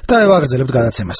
დაევაგრძელებთ გადაცემას.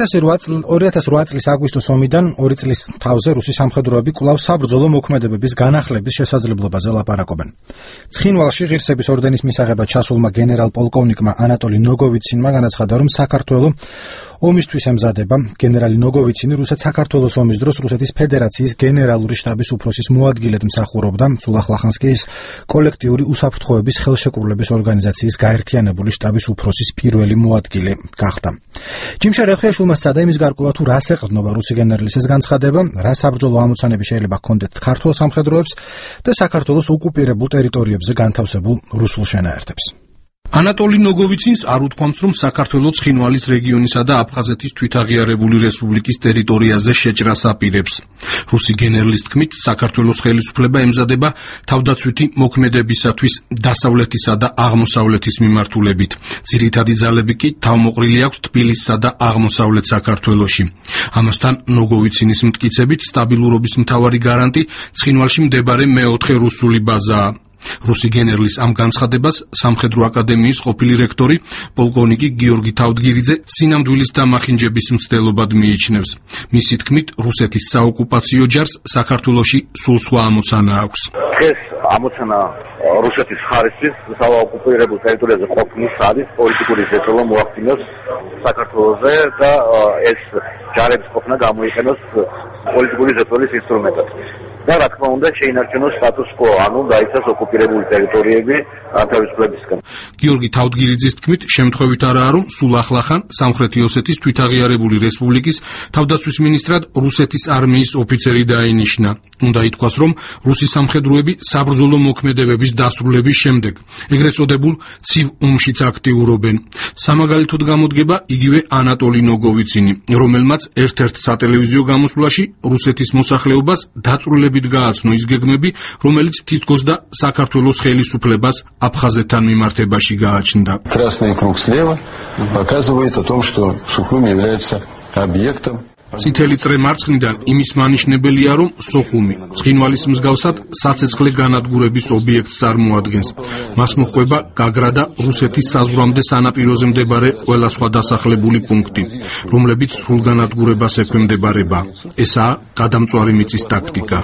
2008 წლის აგვისტოს ომიდან 2 წლის თავზე რუსი სამხედროები კვლავ საბრძოლო მოქმედებების განახლების შესაძლებლობაზე ლაპარაკობენ. ცხინვალში ღირსების ორდენის მისაღებად ჩასულმა გენერალ-პოლკოვნიკმა ანატოლი ნოგოვიცინმა განაცხადა, რომ საქართველო ომისთვის ემზადება. გენერალი ნოგოვიცინი რუსეთ-საქართველოს ომის დროს რუსეთის ფედერაციის გენერალური შტაბის უფროსის მოადგილედ მსახურობდა. სულახლახანს კი ის კოლექტიური უსაფრთხოების ხელშეკრულების ორგანიზაციის გაერთიანებული შტაბის უფროსის პირველი მოადგილე გახდა. ჯიმშა რეხუიაშვილმა სცადა იმის გარკვევა, თუ რას ეყრდნობა რუსი გენერლის ეს განცხადება, რა საბრძოლო ამოცანები შეიძლება ჰქონდეთ ქართულ სამხედროებს და საქართველოს ოკუპირებულ ტერიტორიებზე განთავსებულ რუსულ შენაერთებს. ანატოლი ნოგოვიცინს არ უთქვამს, რომ საქართველო ცხინვალის რეგიონისა და აფხაზეთის თვითაღიარებული რესპუბლიკის ტერიტორიაზე შეჭრას აპირებს. რუსი გენერლის თქმით, საქართველოს ხელისუფლება ემზადება თავდაცვითი მოქმედებისათვის დასავლეთისა და აღმოსავლეთის მიმართულებით. ძირითადი ძალები კი თავმოყრილი აქვს თბილისსა და აღმოსავლეთ საქართველოში. ამასთან ნოგოვიცინის მტკიცებით, სტაბილურობის მთავარი გარანტი ცხინვალში მდებარე მეოთხე რუსული ბაზაა. რუსი გენერლის ამ განცხადებას სამხედრო აკადემიის ყოფილი რექტორი პოლკოვნიკი გიორგი თავდგირიძე სინამდვილის დამახინჯების მცდელობად მიიჩნევს. მისი თქმით, რუსეთის საოკუპაციო ჯარს საქართველოში სულ სხვა ამოცანა აქვს. დღეს ამოცანა რუსეთის ხარისხის საოკუპირებულ ტერიტორიაზე ყოფნის არის პოლიტიკური ზეწოლა მოახდინოს საქართველოზე და ეს ჯარების ყოფნა გამოიყენოს პოლიტიკური ზეწოლის ინსტრუმენტად. და რა თქმა უნდა შეინარჩუნოს სტატუს quo, ანუ დაიცვას ოკუპირებული ტერიტორიები თავისუფლებისგან. გიორგი თავდგირიძის თქმით, შემთხვევით არაა, რომ სულ ახლახან სამხრეთი ოსეთის თვითაღიარებული რესპუბლიკის თავდაცვის მინისტრად რუსეთის არმიის ოფიცერი დაინიშნა. უნდა ითქვას, რომ რუსი სამხედროები საბრძოლო მოქმედებების დასრულების შემდეგ ეგრეთ წოდებულ ცივ ომშიც აქტიურობენ. სამაგალითოდ გამოდგება იგივე ანატოლი ნოგოვიცინი, რომელმაც ერთ-ერთ სატელევიზიო გამოსვლაში რუსეთის მოსახლეობას დაწვრილებით გააცნო ის გეგმები, რომელიც თითქოს და საქართველოს ხელისუფლებას აფხაზეთთან მიმართებაში გააჩნდა. Красный круг слева показывает о том, что Сухуми является объектом. წითელი წრე მარცხნიდან იმის მანიშნებელია, რომ სოხუმი ცხინვალის მსგავსად საცეცხლე განადგურების ობიექტს წარმოადგენს. მას მოჰყვება გაგრა და რუსეთის საზღვრამდე სანაპიროზე მდებარე ყველა სხვა დასახლებული პუნქტი, რომლებიც სრულ განადგურებას ექვემდებარება. ესაა გადამწვარი მიწის ტაქტიკა.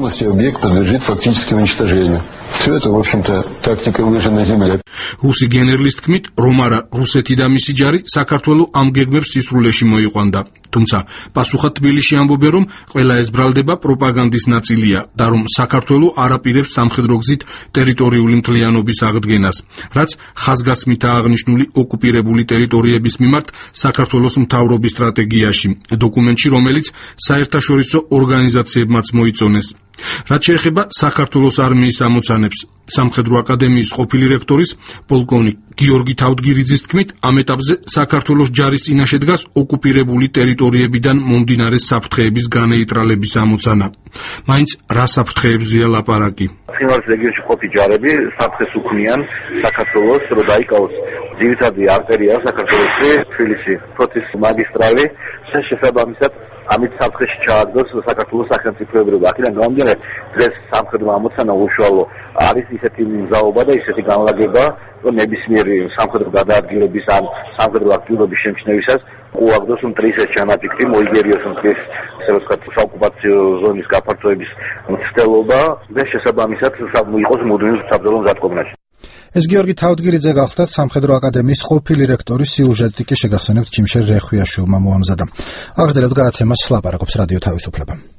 Все это, в общем-то, тактика выжженной земли. რუსი გენერლის თქმით, რომ არა რუსეთი და მისი ჯარი საქართველოს ამ გეგმებს სისრულეში მოიყვანდა. თუმცა პასუხად თბილისში ამბობენ, რომ ყველა ეს ბრალდება პროპაგანდის ნაწილია და რომ საქართველოს არ აპირებს სამხედრო გზით ტერიტორიული მთლიანობის აღდგენას, რაც ხაზგასმითაა აღნიშნული ოკუპირებული ტერიტორიების მიმართ საქართველოს მთავრობის სტრატეგიაში, დოკუმენტში, რომელიც საერთაშორისო ორგანიზაციებმაც მოიწონეს. რაც შეეხება საქართველოს არმიის ამოცანებს, სამხედრო აკადემიის ყოფილი რექტორის პოლკოვნიკ გიორგი თავდგირიძის თქმით, ამ ეტაპზე საქართველოს ჯარის წინაშე დგას ოკუპირებული ტერიტორიებიდან მომდინარე საფრთხეების განეიტრალების ამოცანა. მაინც რა საფრთხეებზია ლაპარაკი? ცხინვალის რეგიონში ყოფილი ჯარები საფრთხეს უქმნიან საქართველოს, რომ დაიკავოს ძირითადი არტერია საქართველოში, თბილისი, ფოთის მაგისტრალი, შესაბამისად ამით საფრთხეში ჩააგდოს საქართველოს სახელმწიფოებრიობა. აქედან გამომდინარე, დღეს სამხედრო ამოცანა უშუალო არის ისეთი მგზავრობა და ისეთი განლაგება, რომ ნებისმიერი სამხედრო გადაადგილების ან სამხედრო აქტიურობის შემჩნევისას უაგდოს მტრის ჩანაფიქრი, მოიგერიოს მტრის საოკუპაციო ზონის გაფართოების მცდელობა და შესაბამისად იყოს მუდმივ საბრძოლო მზადყოფნაში. ეს გიორგი თავდგირიძე გახლდათ სამხედრო აკადემიის ყოფილი რექტორის სიუჟეტი კი შეგახსენებთ ჯიმშა რეხუიაშვილმა მოამზადა. აღწერებთ გადაცემას ლაპარაკობს რადიო თავისუფლება.